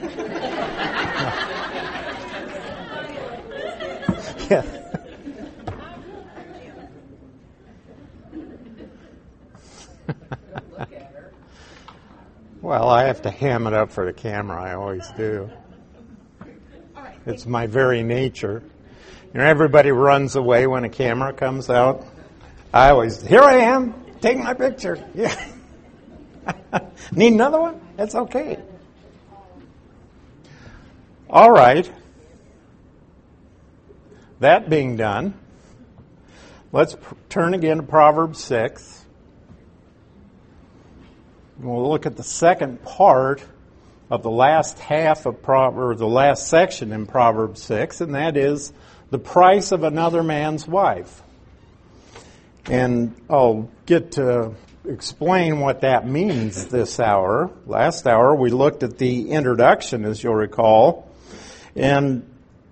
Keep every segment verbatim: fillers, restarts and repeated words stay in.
Yeah. Well, I have to ham it up for the camera. I always do. It's my very nature. You know, everybody runs away when a camera comes out. I always, here I am, take my picture. Yeah. Need another one? That's okay. All right. That being done, let's pr- turn again to Proverbs six. We'll look at the second part of the last half of Proverbs, the last section in Proverbs six, and that is the price of another man's wife. And I'll get to explain what that means this hour. Last hour we looked at the introduction, as you'll recall, and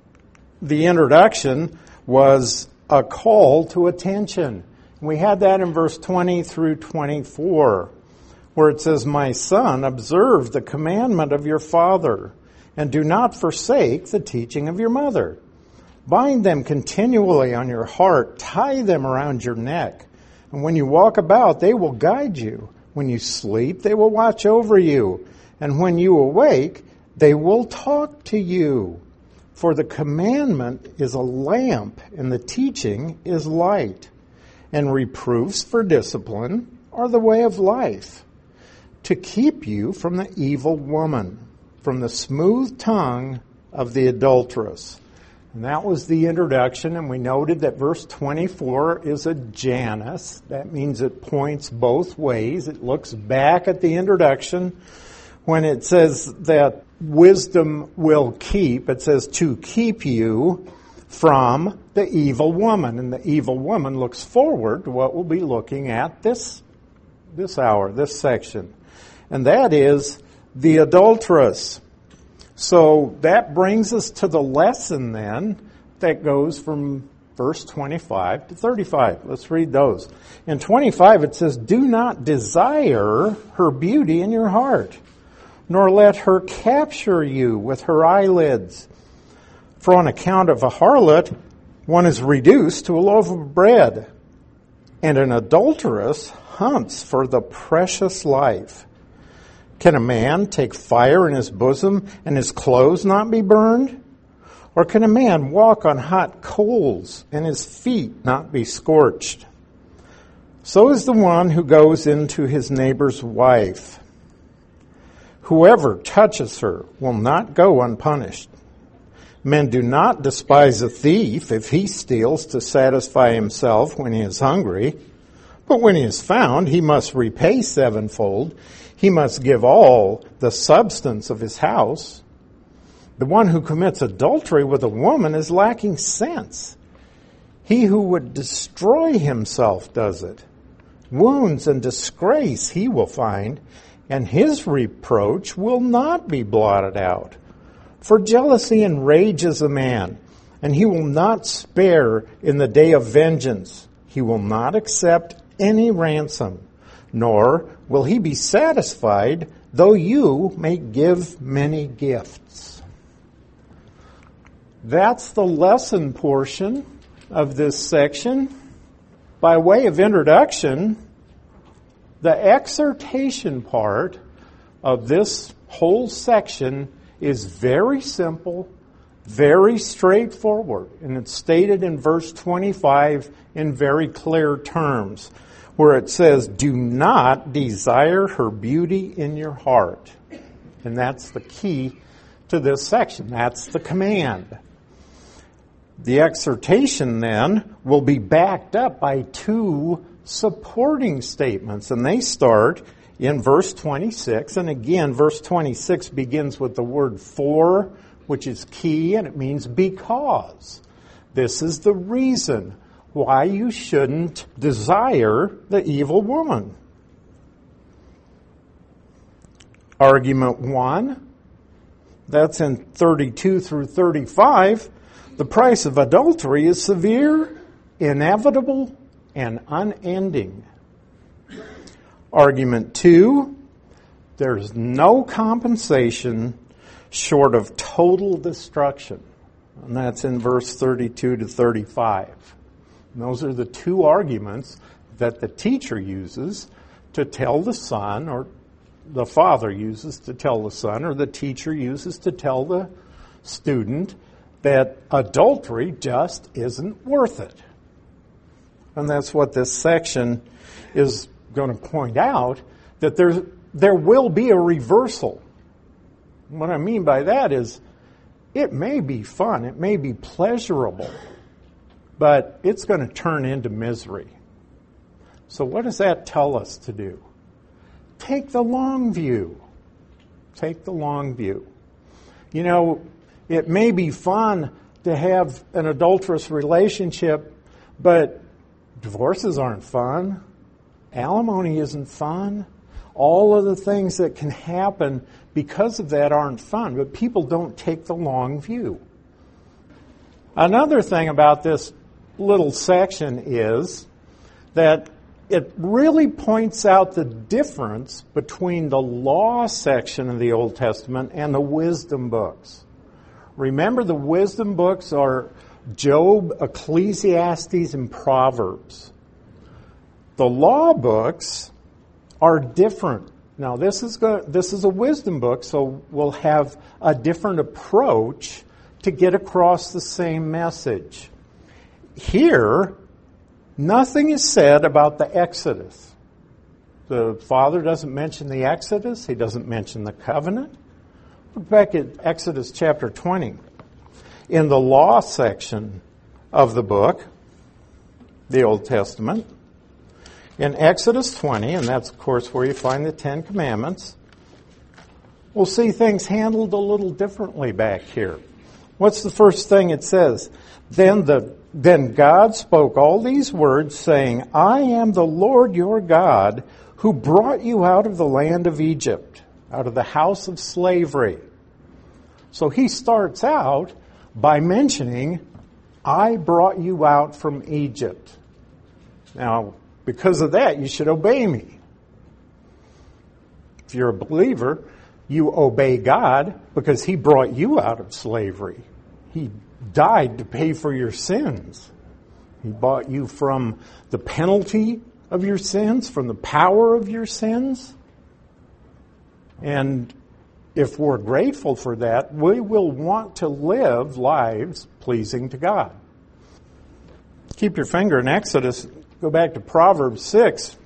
the introduction was a call to attention. We had that in verse twenty through twenty-four. Where it says, "My son, observe the commandment of your father, and do not forsake the teaching of your mother. Bind them continually on your heart, tie them around your neck. And when you walk about, they will guide you. When you sleep, they will watch over you. And when you awake, they will talk to you. For the commandment is a lamp, and the teaching is light. And reproofs for discipline are the way of life, to keep you from the evil woman, from the smooth tongue of the adulteress." And that was the introduction, and we noted that verse twenty-four is a Janus. That means it points both ways. It looks back at the introduction. When it says that wisdom will keep, it says to keep you from the evil woman. And the evil woman looks forward to what we'll be looking at this, this hour, this section. And that is the adulteress. So that brings us to the lesson then that goes from verse twenty-five to thirty-five. Let's read those. In twenty-five it says, "Do not desire her beauty in your heart, nor let her capture you with her eyelids. For on account of a harlot, one is reduced to a loaf of bread, and an adulteress hunts for the precious life. Can a man take fire in his bosom and his clothes not be burned? Or can a man walk on hot coals and his feet not be scorched? So is the one who goes into his neighbor's wife. Whoever touches her will not go unpunished. Men do not despise a thief if he steals to satisfy himself when he is hungry. But when he is found, he must repay sevenfold. He must give all the substance of his house. The one who commits adultery with a woman is lacking sense. He who would destroy himself does it. Wounds and disgrace he will find, and his reproach will not be blotted out. For jealousy enrages a man, and he will not spare in the day of vengeance. He will not accept any ransom, nor will he be satisfied, though you may give many gifts." That's the lesson portion of this section. By way of introduction, the exhortation part of this whole section is very simple, very straightforward, and it's stated in verse twenty-five in very clear terms, where it says, "Do not desire her beauty in your heart." And that's the key to this section. That's the command. The exhortation then will be backed up by two supporting statements, and they start in verse twenty-six. And again, verse twenty-six begins with the word "for," which is key, and it means because. This is the reason why you shouldn't desire the evil woman. Argument one, that's in thirty-two through thirty-five. The price of adultery is severe, inevitable, and unending. Argument two, there's no compensation short of total destruction. And that's in verse thirty-two to thirty-five. And those are the two arguments that the teacher uses to tell the son, or the father uses to tell the son, or the teacher uses to tell the student that adultery just isn't worth it. And that's what this section is going to point out, that there's, there will be a reversal. What I mean by that is, it may be fun, it may be pleasurable, but it's going to turn into misery. So what does that tell us to do? Take the long view. Take the long view. You know, it may be fun to have an adulterous relationship, but divorces aren't fun. Alimony isn't fun. All of the things that can happen because of that aren't fun, but people don't take the long view. Another thing about this little section is that it really points out the difference between the law section of the Old Testament and the wisdom books. Remember, the wisdom books are Job, Ecclesiastes, and Proverbs. The law books are different. Now, this is go- this is a wisdom book, so we'll have a different approach to get across the same message. Here, nothing is said about the Exodus. The Father doesn't mention the Exodus. He doesn't mention the covenant. Look back at Exodus chapter twenty. In the law section of the book, the Old Testament, in Exodus twenty, and that's, of course, where you find the Ten Commandments, we'll see things handled a little differently back here. What's the first thing it says? Then the Then God spoke all these words, saying, I am the Lord your God, who brought you out of the land of Egypt, out of the house of slavery. So he starts out by mentioning, I brought you out from Egypt. Now, because of that, you should obey me. If you're a believer, you obey God because he brought you out of slavery. He died to pay for your sins. He bought you from the penalty of your sins, from the power of your sins. And if we're grateful for that, we will want to live lives pleasing to God. Keep your finger in Exodus. Go back to Proverbs six.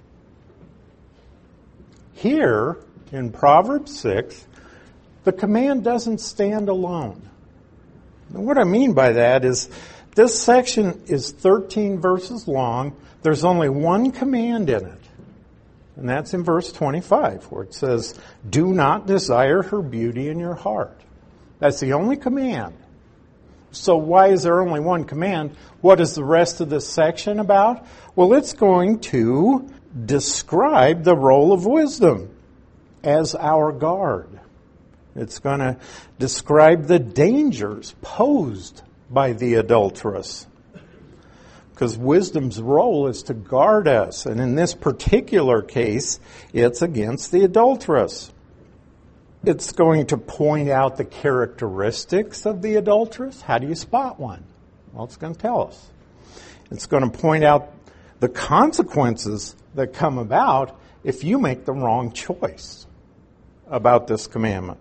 Here, in Proverbs six, the command doesn't stand alone. And what I mean by that is this section is thirteen verses long. There's only one command in it. And that's in verse twenty-five, where it says, do not desire her beauty in your heart. That's the only command. So why is there only one command? What is the rest of this section about? Well, it's going to describe the role of wisdom as our guard. It's going to describe the dangers posed by the adulteress. Because wisdom's role is to guard us. And in this particular case, it's against the adulteress. It's going to point out the characteristics of the adulteress. How do you spot one? Well, it's going to tell us. It's going to point out the consequences that come about if you make the wrong choice about this commandment.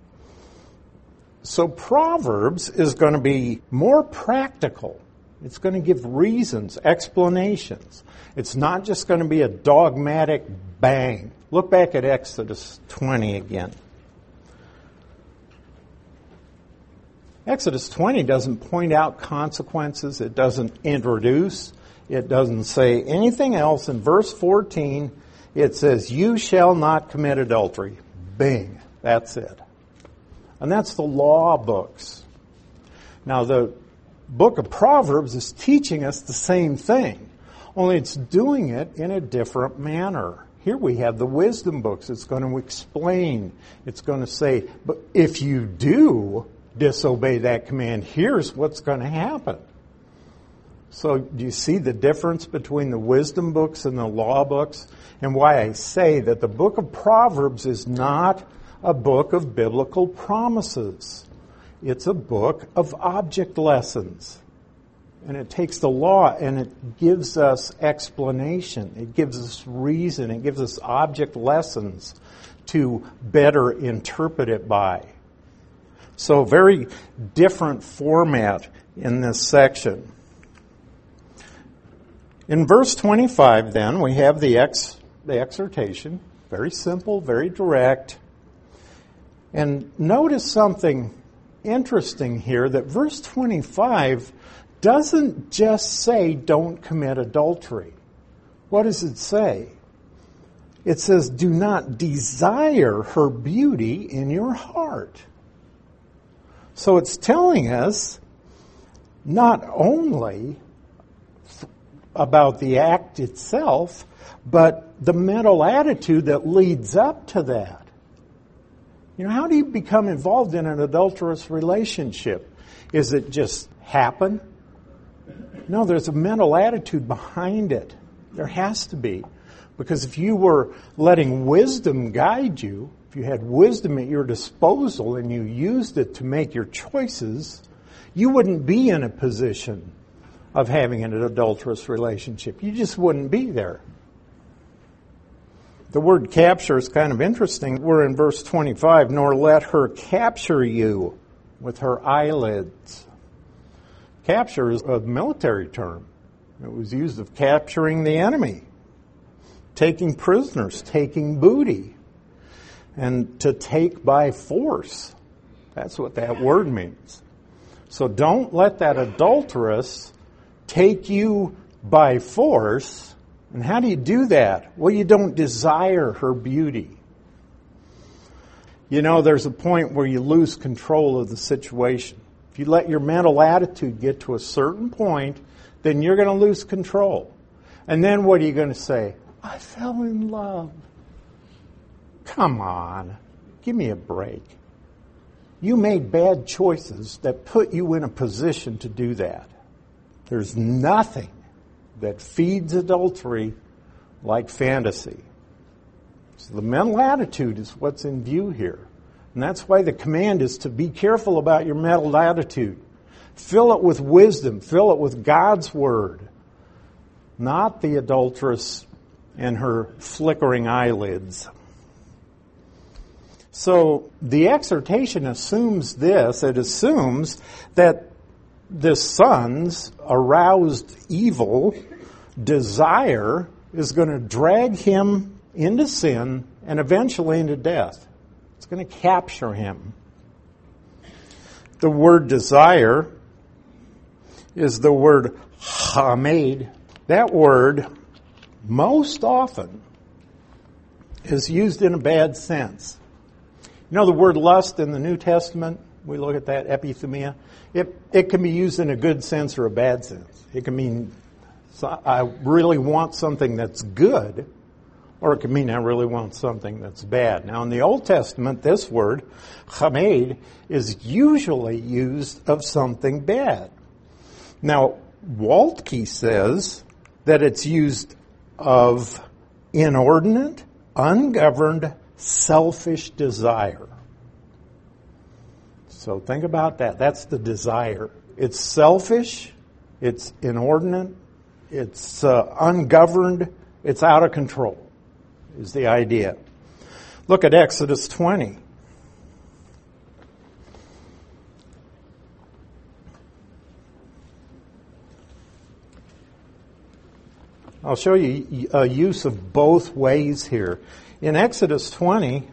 So Proverbs is going to be more practical. It's going to give reasons, explanations. It's not just going to be a dogmatic bang. Look back at Exodus twenty again. Exodus twenty doesn't point out consequences. It doesn't introduce. It doesn't say anything else. In verse fourteen, it says, you shall not commit adultery. Bing. That's it. And that's the law books. Now, the book of Proverbs is teaching us the same thing, only it's doing it in a different manner. Here we have the wisdom books. It's going to explain. It's going to say, but if you do disobey that command, here's what's going to happen. So do you see the difference between the wisdom books and the law books? And why I say that the book of Proverbs is not a book of biblical promises. It's a book of object lessons. And it takes the law and it gives us explanation. It gives us reason. It gives us object lessons to better interpret it by. So very different format in this section. In verse twenty-five then, we have the ex, the exhortation. Very simple, very direct. And notice something interesting here, that verse twenty-five doesn't just say don't commit adultery. What does it say? It says do not desire her beauty in your heart. So it's telling us not only about the act itself, but the mental attitude that leads up to that. You know, how do you become involved in an adulterous relationship? Is it just happen? No, there's a mental attitude behind it. There has to be. Because if you were letting wisdom guide you, if you had wisdom at your disposal and you used it to make your choices, you wouldn't be in a position of having an adulterous relationship. You just wouldn't be there. The word capture is kind of interesting. We're in verse twenty-five, nor let her capture you with her eyelids. Capture is a military term. It was used of capturing the enemy, taking prisoners, taking booty, and to take by force. That's what that word means. So don't let that adulteress take you by force. And how do you do that? Well, you don't desire her beauty. You know, there's a point where you lose control of the situation. If you let your mental attitude get to a certain point, then you're going to lose control. And then what are you going to say? I fell in love. Come on. Give me a break. You made bad choices that put you in a position to do that. There's nothing that feeds adultery like fantasy. So the mental attitude is what's in view here. And that's why the command is to be careful about your mental attitude. Fill it with wisdom. Fill it with God's word. Not the adulteress and her flickering eyelids. So the exhortation assumes this. It assumes that the son's aroused evil desire is going to drag him into sin and eventually into death. It's going to capture him. The word desire is the word hamed. That word most often is used in a bad sense. You know the word lust in the New Testament? We look at that, epithumia. It, it can be used in a good sense or a bad sense. It can mean I really want something that's good, or it can mean I really want something that's bad. Now in the Old Testament, this word, hamed, is usually used of something bad. Now, Waltke says that it's used of inordinate, ungoverned, selfish desire. So think about that. That's the desire. It's selfish, it's inordinate, it's uh, ungoverned, it's out of control, is the idea. Look at Exodus twenty. I'll show you a use of both ways here. In Exodus twenty,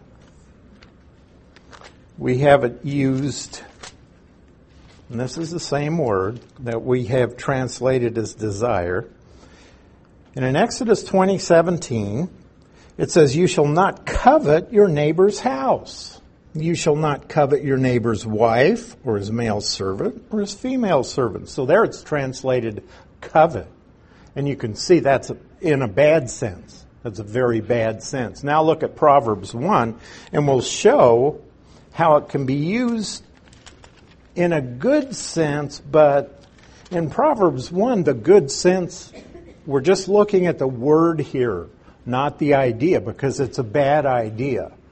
we have it used, and this is the same word that we have translated as desire. And in Exodus twenty seventeen, it says, "You shall not covet your neighbor's house. You shall not covet your neighbor's wife, or his male servant, or his female servant." So there it's translated covet. And you can see that's in a bad sense. That's a very bad sense. Now look at Proverbs one, and we'll show how it can be used in a good sense, but in Proverbs one, the good sense, we're just looking at the word here, not the idea, because it's a bad idea.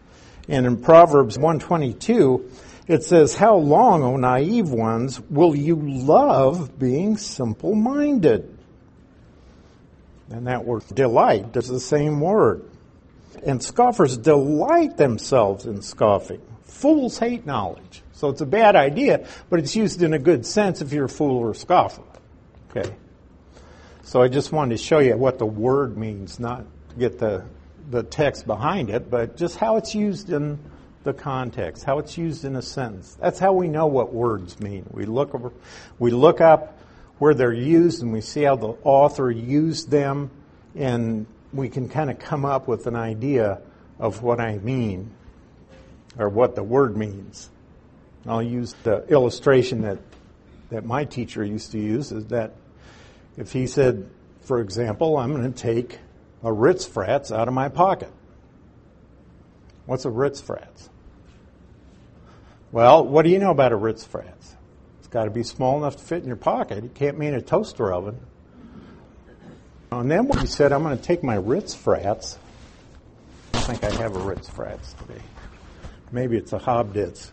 And in Proverbs one twenty-two, it says, "How long, O naive ones, will you love being simple-minded?" And that word delight is the same word. And scoffers delight themselves in scoffing. Fools hate knowledge. So it's a bad idea, but it's used in a good sense if you're a fool or a scoffer. Okay. So I just wanted to show you what the word means, not get the, the text behind it, but just how it's used in the context, how it's used in a sentence. That's how we know what words mean. We look over, we look up where they're used and we see how the author used them, and we can kind of come up with an idea of what I mean or what the word means. I'll use the illustration that, that my teacher used to use, is that if he said, for example, I'm going to take a Ritz Frats out of my pocket. What's a Ritz Frats? Well, what do you know about a Ritz Frats? It's got to be small enough to fit in your pocket. It can't mean a toaster oven. And then when he said, I'm going to take my Ritz Frats, I think I have a Ritz Frats today. Maybe it's a Hobditz.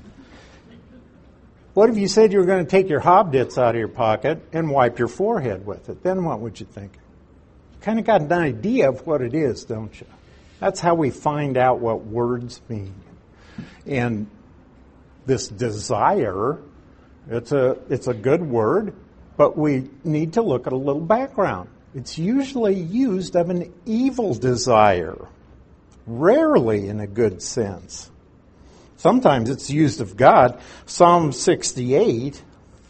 What if you said you were going to take your Hobditz out of your pocket and wipe your forehead with it? Then what would you think? You kind of got an idea of what it is, don't you? That's how we find out what words mean. And this desire, it's a it's a good word, but we need to look at a little background. It's usually used of an evil desire, rarely in a good sense. Sometimes it's used of God. Psalm sixty-eight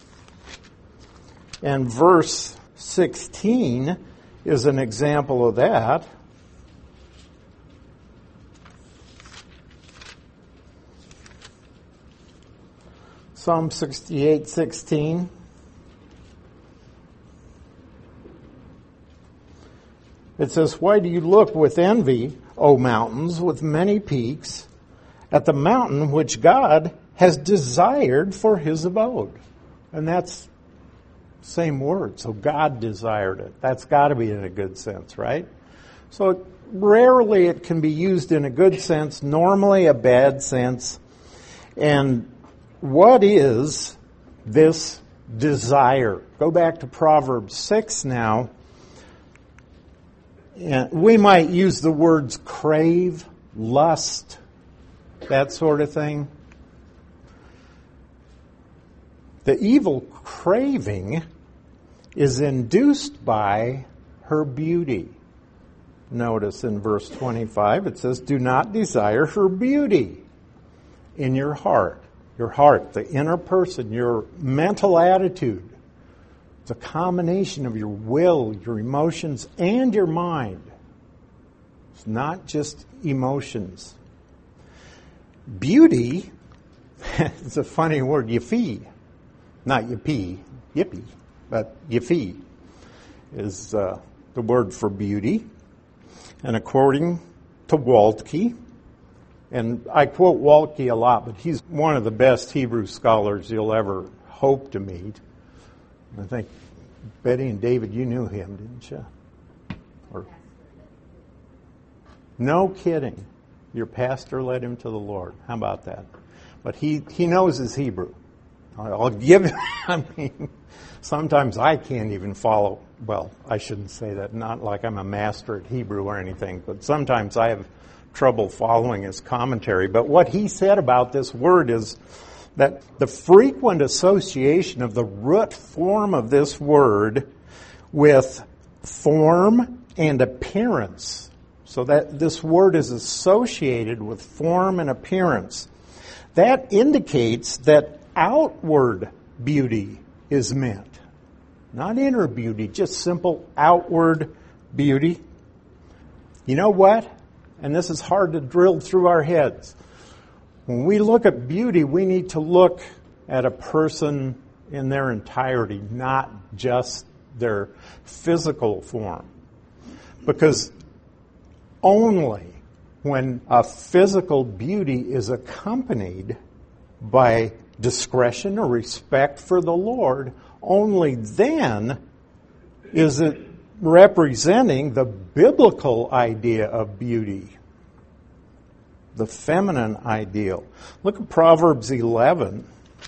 and verse sixteen is an example of that. Psalm sixty-eight sixteen. It says, "Why do you look with envy, O mountains, with many peaks, at the mountain which God has desired for his abode?" And that's the same word. So God desired it. That's got to be in a good sense, right? So rarely it can be used in a good sense, normally a bad sense. And what is this desire? Go back to Proverbs six now. And we might use the words crave, lust, that sort of thing. The evil craving is induced by her beauty. Notice in verse twenty-five it says, "Do not desire her beauty in your heart." Your heart, the inner person, your mental attitude. It's a combination of your will, your emotions, and your mind. It's not just emotions. Beauty, it's a funny word, yiffee. Not yippee, yippee, but yiffee is uh, the word for beauty. And according to Waltke, and I quote Waltke a lot, but he's one of the best Hebrew scholars you'll ever hope to meet. I think, Betty and David, you knew him, didn't you? Or, no kidding. Your pastor led him to the Lord. How about that? But he, he knows his Hebrew. I'll give him, I mean, sometimes I can't even follow. Well, I shouldn't say that. Not like I'm a master at Hebrew or anything, but sometimes I have trouble following his commentary. But what he said about this word is that the frequent association of the root form of this word with form and appearance. So that this word is associated with form and appearance. That indicates that outward beauty is meant. Not inner beauty, just simple outward beauty. You know what? And this is hard to drill through our heads. When we look at beauty, we need to look at a person in their entirety, not just their physical form. Because only when a physical beauty is accompanied by discretion or respect for the Lord, only then is it representing the biblical idea of beauty. the feminine ideal. Look at Proverbs eleven,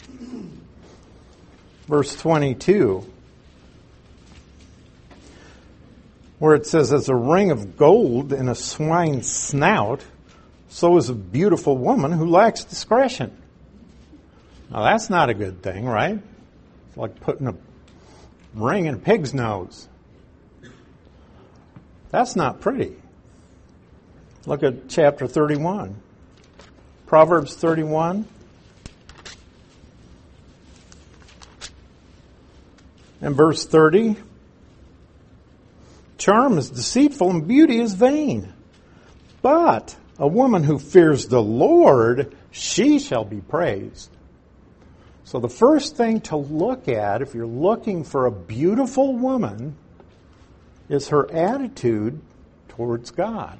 verse twenty-two, where it says, as a ring of gold in a swine's snout, so is a beautiful woman who lacks discretion. Now that's not a good thing, right? It's like putting a ring in a pig's nose. That's not pretty. Look at chapter thirty-one. Proverbs thirty-one. And verse thirty. Charm is deceitful and beauty is vain. But a woman who fears the Lord, she shall be praised. So the first thing to look at, if you're looking for a beautiful woman, is her attitude towards God.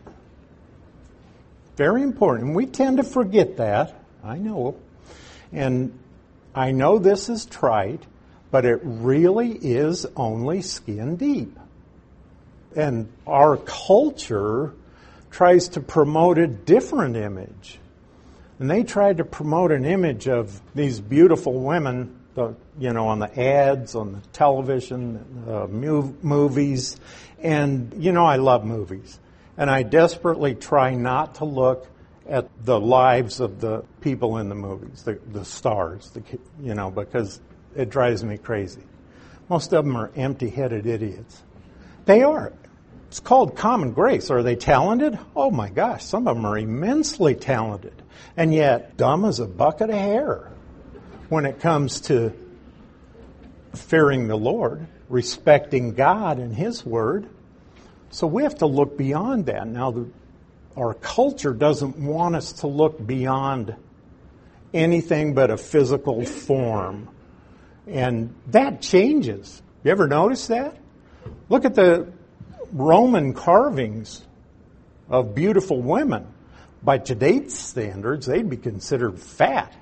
Very important. And we tend to forget that. I know. And I know this is trite, but it really is only skin deep. And our culture tries to promote a different image. And they tried to promote an image of these beautiful women, the, you know, on the ads, on the television, uh, mu- movies. And, you know, I love movies. And I desperately try not to look at the lives of the people in the movies, the, the stars, the, you know, because it drives me crazy. Most of them are empty-headed idiots. They are. It's called common grace. Are they talented? Oh my gosh, some of them are immensely talented. And yet, dumb as a bucket of hair when it comes to fearing the Lord, respecting God and His Word. So we have to look beyond that. Now, the, our culture doesn't want us to look beyond anything but a physical form. And that changes. You ever notice that? Look at the Roman carvings of beautiful women. By today's standards, they'd be considered fat.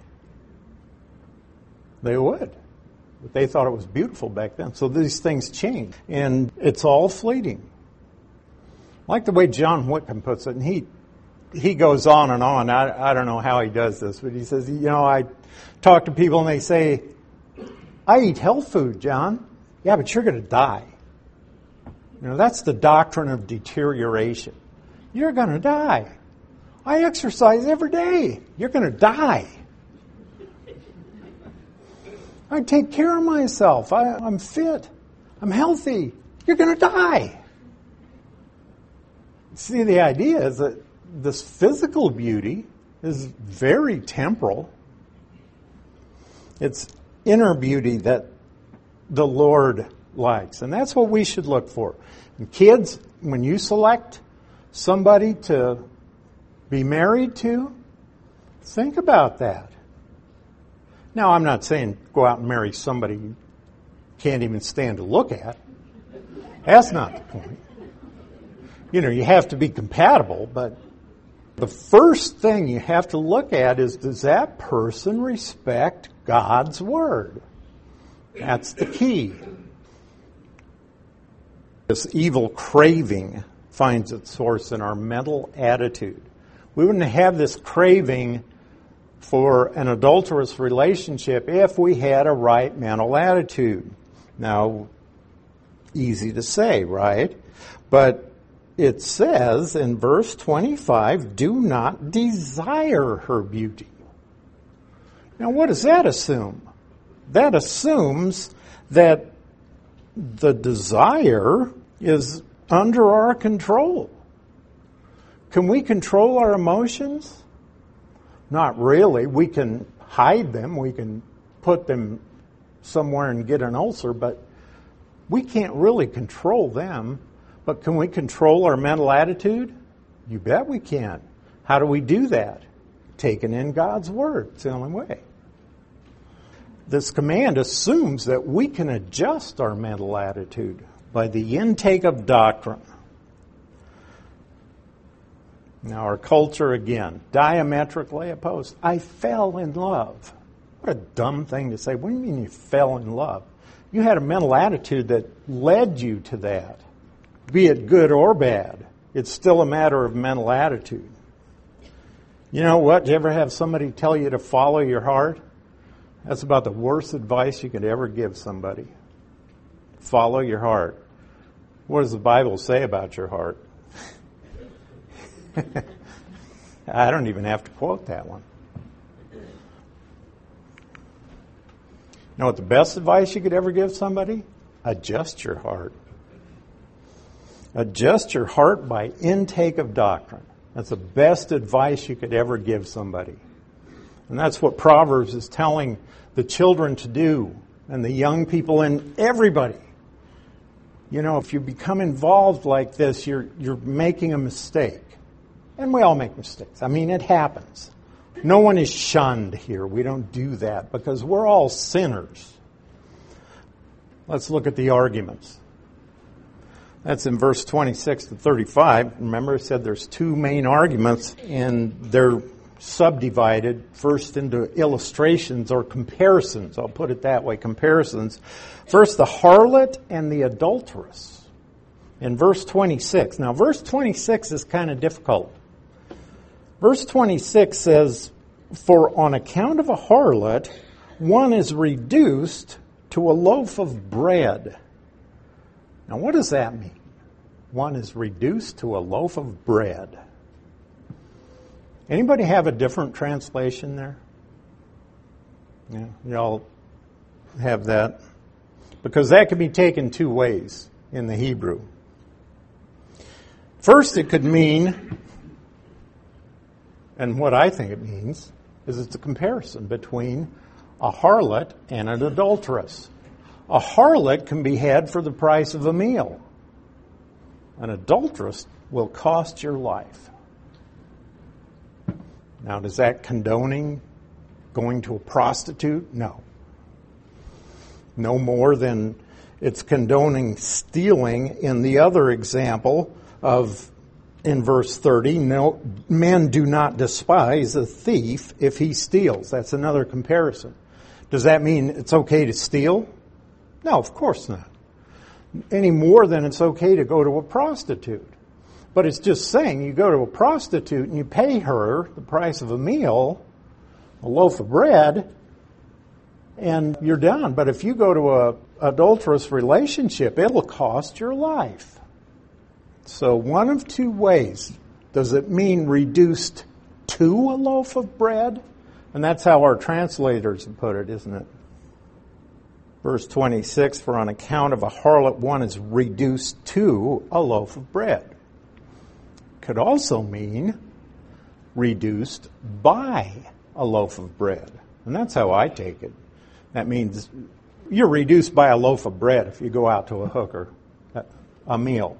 They would. But they thought it was beautiful back then. So these things change. And it's all fleeting. I like the way John Whitcomb puts it, and he he goes on and on. I, I don't know how he does this, but he says, you know, I talk to people and they say, I eat health food, John. Yeah, but you're going to die. You know, that's the doctrine of deterioration. You're going to die. I exercise every day. You're going to die. I take care of myself. I, I'm fit. I'm healthy. You're going to die. See, the idea is that this physical beauty is very temporal. It's inner beauty that the Lord likes. And that's what we should look for. And kids, when you select somebody to be married to, think about that. Now, I'm not saying go out and marry somebody you can't even stand to look at. That's not the point. You know, you have to be compatible, but the first thing you have to look at is, does that person respect God's Word? That's the key. This evil craving finds its source in our mental attitude. We wouldn't have this craving for an adulterous relationship if we had a right mental attitude. Now, easy to say, right? But it says in verse twenty-five, do not desire her beauty. Now, what does that assume? That assumes that the desire is under our control. Can we control our emotions? Not really. We can hide them. We can put them somewhere and get an ulcer, but we can't really control them. But can we control our mental attitude? You bet we can. How do we do that? Taking in God's Word. It's the only way. This command assumes that we can adjust our mental attitude by the intake of doctrine. Now, our culture, again, diametrically opposed. I fell in love. What a dumb thing to say. What do you mean you fell in love? You had a mental attitude that led you to that. Be it good or bad, it's still a matter of mental attitude. You know what? Did you ever have somebody tell you to follow your heart? That's about the worst advice you could ever give somebody. Follow your heart. What does the Bible say about your heart? I don't even have to quote that one. You know what the best advice you could ever give somebody? Adjust your heart. Adjust your heart by intake of doctrine. That's the best advice you could ever give somebody. And that's what Proverbs is telling the children to do, and the young people and everybody. You know, if you become involved like this, you're you're making a mistake. And we all make mistakes. I mean, it happens. No one is shunned here. We don't do that because we're all sinners. Let's look at the arguments. That's in verse twenty-six to thirty-five. Remember, I said there's two main arguments, and they're subdivided first into illustrations or comparisons. I'll put it that way, comparisons. First, the harlot and the adulteress in verse twenty-six. Now, verse twenty-six is kind of difficult. Verse twenty-six says, "For on account of a harlot, one is reduced to a loaf of bread." Now, what does that mean? One is reduced to a loaf of bread. Anybody have a different translation there? Yeah, y'all have that? Because that can be taken two ways in the Hebrew. First, it could mean, and what I think it means, is it's a comparison between a harlot and an adulteress. A harlot can be had for the price of a meal. An adulteress will cost your life. Now, is that condoning going to a prostitute? No. No more than it's condoning stealing in the other example of, in verse thirty, no, men do not despise a thief if he steals. That's another comparison. Does that mean it's okay to steal? No, of course not. Any more than it's okay to go to a prostitute. But it's just saying you go to a prostitute and you pay her the price of a meal, a loaf of bread, and you're done. But if you go to a adulterous relationship, it'll cost your life. So one of two ways. Does it mean reduced to a loaf of bread? And that's how our translators have put it, isn't it? Verse twenty-six, "For on account of a harlot, one is reduced to a loaf of bread." Could also mean reduced by a loaf of bread. And that's how I take it. That means you're reduced by a loaf of bread if you go out to a hooker, a meal.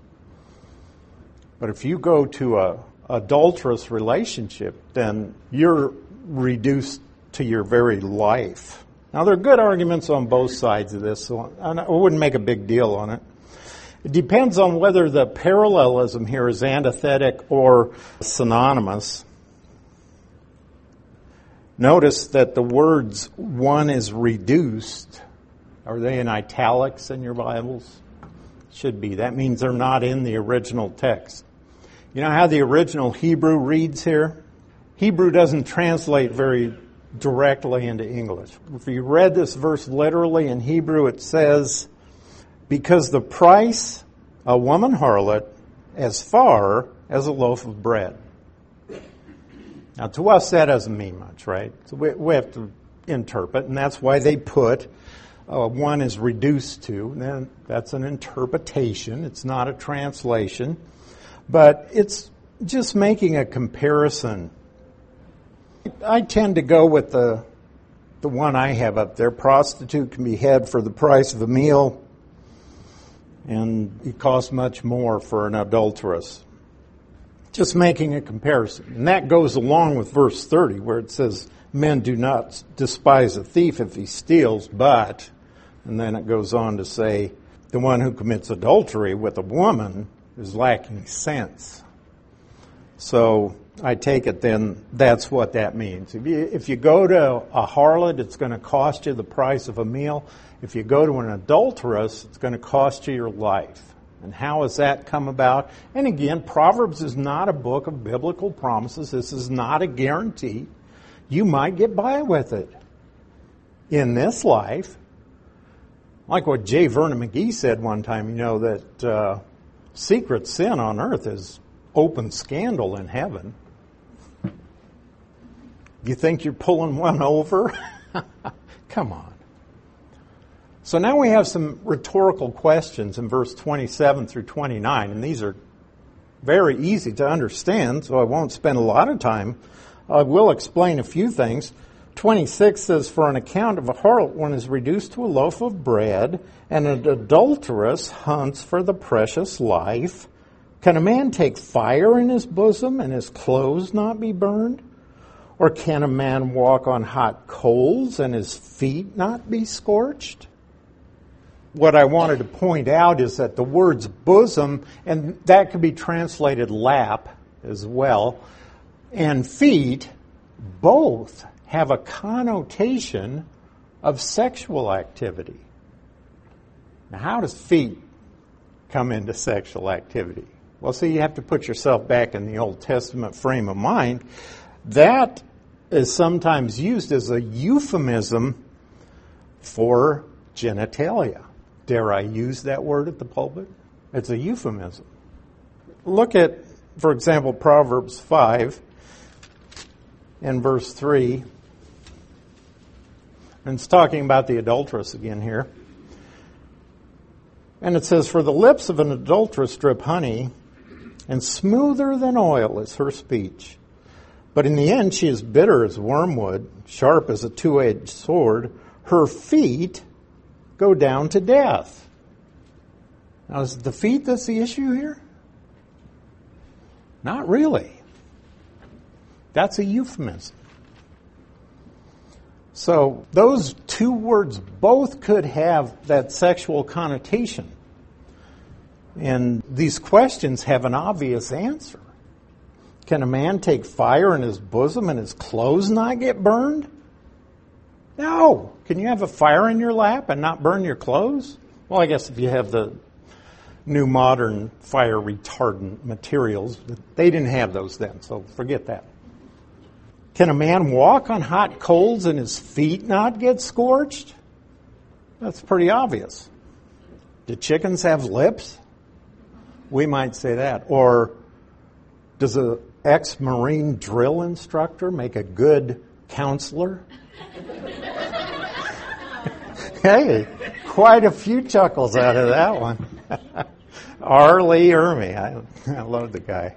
But if you go to a adulterous relationship, then you're reduced to your very life. Now, there are good arguments on both sides of this, so I wouldn't make a big deal on it. It depends on whether the parallelism here is antithetic or synonymous. Notice that the words "one is reduced," are they in italics in your Bibles? Should be. That means they're not in the original text. You know how the original Hebrew reads here? Hebrew doesn't translate very directly into English. If you read this verse literally in Hebrew, it says, "Because the price, a woman harlot, as far as a loaf of bread." Now, to us, that doesn't mean much, right? So we, we have to interpret, and that's why they put uh, one is reduced to. And then that's an interpretation. It's not a translation. But it's just making a comparison. I tend to go with the the one I have up there. Prostitute can be had for the price of a meal, and it costs much more for an adulteress. Just making a comparison. And that goes along with verse thirty, where it says, "Men do not despise a thief if he steals, but," and then it goes on to say, "the one who commits adultery with a woman is lacking sense." So I take it then that's what that means. If you, if you go to a harlot, it's going to cost you the price of a meal. If you go to an adulteress, it's going to cost you your life. And how has that come about? And again, Proverbs is not a book of biblical promises. This is not a guarantee. You might get by with it in this life. Like what J. Vernon McGee said one time, you know, that uh, secret sin on earth is open scandal in heaven. You think you're pulling one over? Come on. So now we have some rhetorical questions in verse twenty-seven through twenty-nine, and these are very easy to understand, so I won't spend a lot of time. I will explain a few things. twenty-six says, "For an account of a harlot one is reduced to a loaf of bread, and an adulteress hunts for the precious life. Can a man take fire in his bosom and his clothes not be burned? Or can a man walk on hot coals and his feet not be scorched?" What I wanted to point out is that the words bosom, and that could be translated lap as well, and feet, both have a connotation of sexual activity. Now, how does feet come into sexual activity? Well, see, you have to put yourself back in the Old Testament frame of mind. That is sometimes used as a euphemism for genitalia. Dare I use that word at the pulpit? It's a euphemism. Look at, for example, Proverbs five and verse three. And it's talking about the adulteress again here. And it says, "For the lips of an adulteress drip honey, and smoother than oil is her speech. But in the end she is bitter as wormwood, sharp as a two-edged sword. Her feet go down to death." Now, is it the feet that's the issue here? Not really. That's a euphemism. So those two words both could have that sexual connotation. And these questions have an obvious answer. Can a man take fire in his bosom and his clothes not get burned? No. Can you have a fire in your lap and not burn your clothes? Well, I guess if you have the new modern fire retardant materials, they didn't have those then, so forget that. Can a man walk on hot coals and his feet not get scorched? That's pretty obvious. Do chickens have lips? We might say that. Or does an ex-Marine drill instructor make a good counselor? Hey, quite a few chuckles out of that one. R. Lee Ermey. I, I love the guy.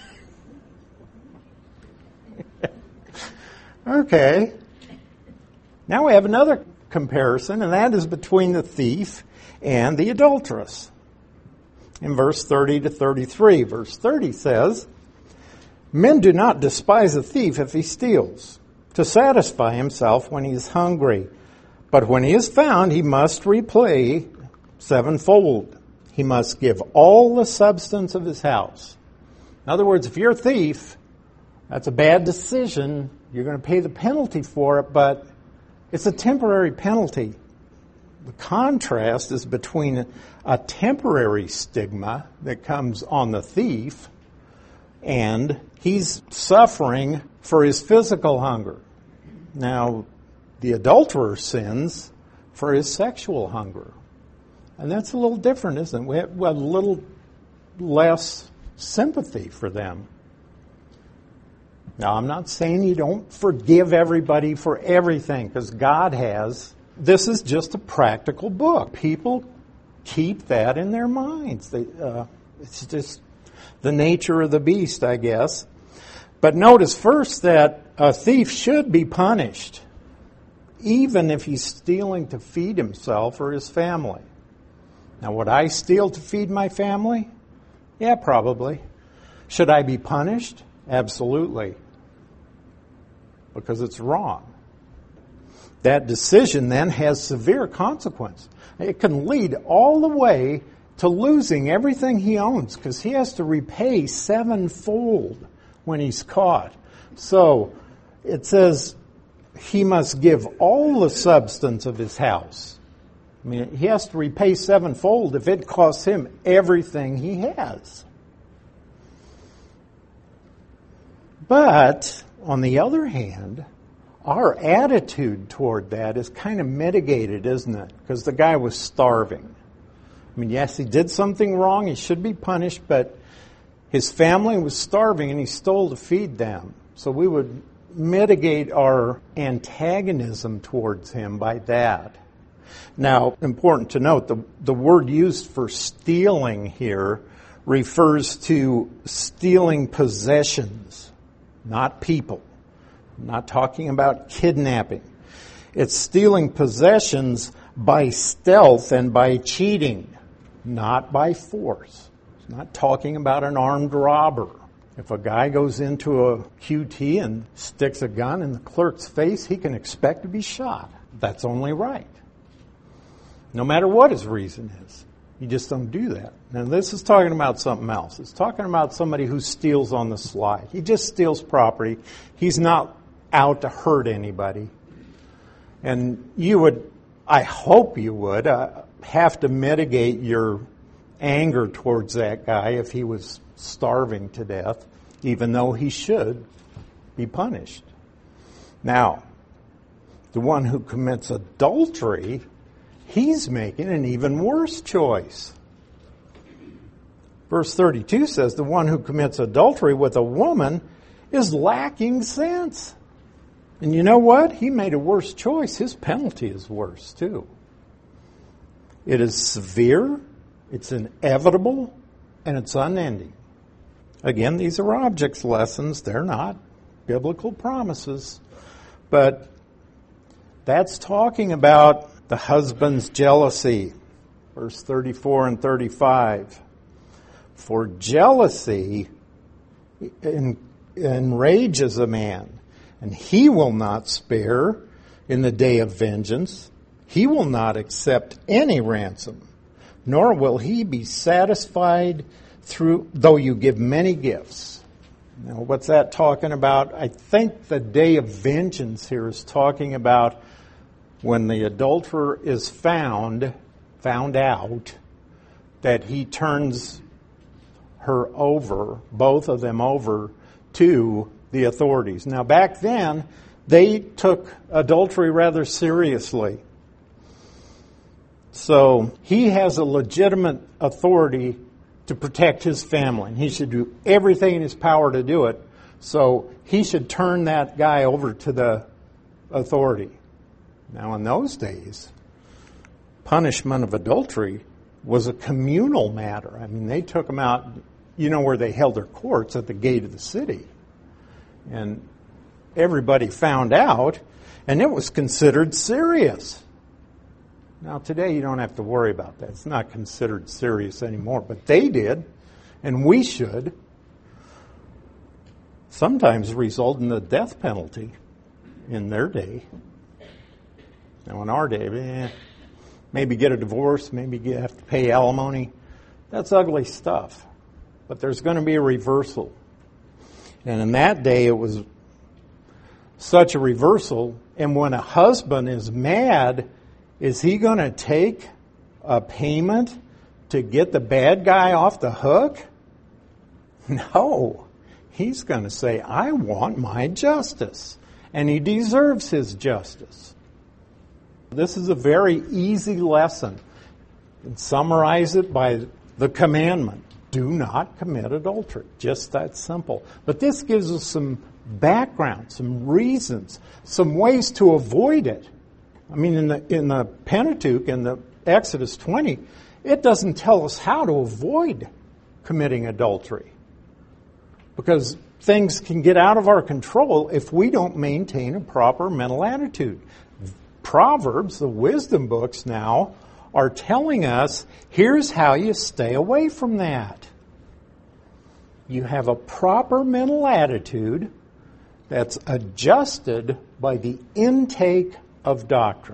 Okay. Now we have another comparison, and that is between the thief and the adulteress. In verse thirty to thirty-three, verse thirty says, "Men do not despise a thief if he steals, to satisfy himself when he is hungry. But when he is found, he must repay sevenfold. He must give all the substance of his house." In other words, if you're a thief, that's a bad decision. You're going to pay the penalty for it, but it's a temporary penalty. The contrast is between a temporary stigma that comes on the thief, and he's suffering for his physical hunger. Now, the adulterer sins for his sexual hunger. And that's a little different, isn't it? We have a little less sympathy for them. Now, I'm not saying you don't forgive everybody for everything, because God has. This is just a practical book. People keep that in their minds. They, uh, it's just the nature of the beast, I guess. But notice first that a thief should be punished, even if he's stealing to feed himself or his family. Now, would I steal to feed my family? Yeah, probably. Should I be punished? Absolutely. Because it's wrong. That decision then has severe consequence. It can lead all the way to losing everything he owns, because he has to repay sevenfold when he's caught. So it says he must give all the substance of his house. I mean, he has to repay sevenfold if it costs him everything he has. But, on the other hand, our attitude toward that is kind of mitigated, isn't it? Because the guy was starving. I mean, yes, he did something wrong. He should be punished, but his family was starving and he stole to feed them. So we would mitigate our antagonism towards him by that. Now, important to note, the, the word used for stealing here refers to stealing possessions, not people. I'm not talking about kidnapping. It's stealing possessions by stealth and by cheating, not by force. It's not talking about an armed robber. If a guy goes into a Q T and sticks a gun in the clerk's face, he can expect to be shot. That's only right. No matter what his reason is. You just don't do that. Now, this is talking about something else. It's talking about somebody who steals on the sly. He just steals property. He's not out to hurt anybody. And you would, I hope you would, uh, have to mitigate your anger towards that guy if he was starving to death, even though he should be punished. Now, the one who commits adultery, he's making an even worse choice. Verse thirty-two says, the one who commits adultery with a woman is lacking sense. And you know what? He made a worse choice. His penalty is worse, too. It is severe, it's inevitable, and it's unending. Again, these are objects lessons. They're not biblical promises. But that's talking about the husband's jealousy. Verse thirty-four and thirty-five. For jealousy enrages a man, and he will not spare in the day of vengeance. He will not accept any ransom, nor will he be satisfied through, though you give many gifts. Now, what's that talking about? I think the day of vengeance here is talking about when the adulterer is found, found out, that he turns her over, both of them over, to the authorities. Now, back then, they took adultery rather seriously. So, he has a legitimate authority to protect his family. And he should do everything in his power to do it. So, he should turn that guy over to the authority. Now, in those days, punishment of adultery was a communal matter. I mean, they took him out, you know where they held their courts, at the gate of the city. And everybody found out, and it was considered serious. Now, today you don't have to worry about that. It's not considered serious anymore, but they did, and we should. Sometimes result in the death penalty in their day. Now, in our day, eh, maybe get a divorce, maybe you have to pay alimony. That's ugly stuff. But there's going to be a reversal. And in that day, it was such a reversal. And when a husband is mad, is he going to take a payment to get the bad guy off the hook? No. He's going to say, I want my justice. And he deserves his justice. This is a very easy lesson. And summarize it by the commandment. Do not commit adultery. Just that simple. But this gives us some background, some reasons, some ways to avoid it. I mean, in the in the Pentateuch, in the Exodus twenty, it doesn't tell us how to avoid committing adultery. Because things can get out of our control if we don't maintain a proper mental attitude. Proverbs, the wisdom books now, are telling us, here's how you stay away from that. You have a proper mental attitude that's adjusted by the intake of doctrine.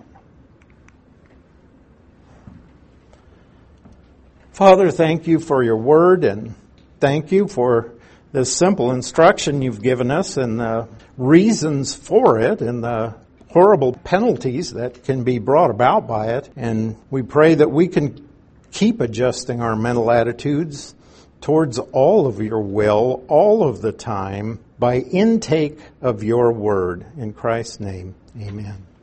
Father, thank you for your word, and thank you for this simple instruction you've given us and the reasons for it and the horrible penalties that can be brought about by it. And we pray that we can keep adjusting our mental attitudes towards all of your will, all of the time, by intake of your word. In Christ's name, amen.